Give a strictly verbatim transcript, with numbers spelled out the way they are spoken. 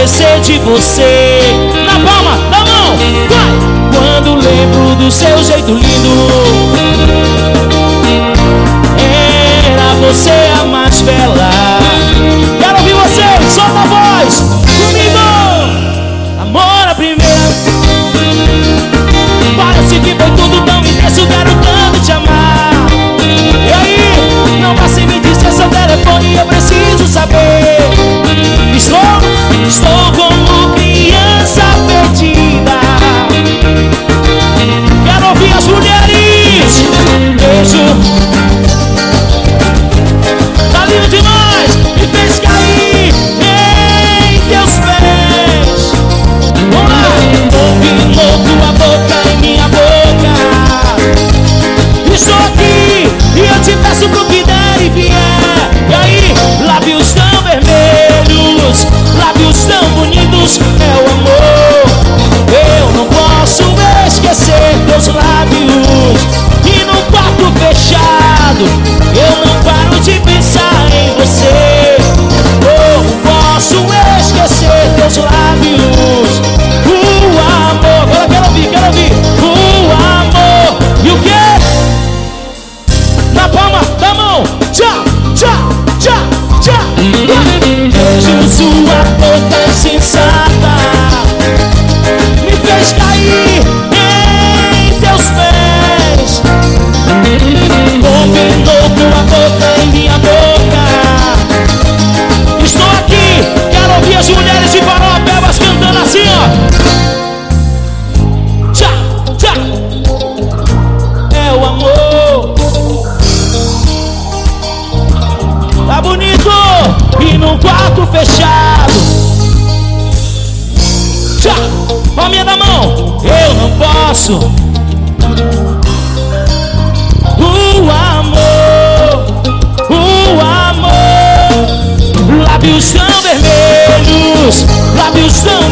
esquecer de você. Na palma da mão, vai! Quando lembro do seu jeito lindo, era você a mais bela. Quero ouvir vocês, solta a voz comigo. Amor à primeira, parece que foi tudo tão intenso, quero tanto te amar. E aí, não passe e me dizer seu telefone, eu preciso saber. Estou, estou como criança perdida. Quero ouvir as mulheres. Beijo, tá lindo demais, me fez cair em teus pés. Vamos lá, ouve louco a boca em minha boca. Estou aqui e eu te peço pro que der e vier. E aí, lábios tão vermelhos, lábios tão bonitos, é o amor. Eu não posso esquecer teus lábios. E no quarto fechado, eu não paro de pensar em você. Eu não posso esquecer teus lábios. O amor, agora quero ouvir, quero ouvir. O amor, e o quê? Na palma da mão, tchau, tchau, tchau, tchau. Beijo sua boca insensata, me fez cair em teus pés. Combinou com a boca em minha boca. Estou aqui, quero ouvir as mulheres de Parauapebas cantando assim, ó. Tchau, tchau. É o amor. Tá bonito e num quarto fechado. Tchau, palminha da mão. Eu não posso. O amor, o amor. Lábios tão vermelhos, lábios tão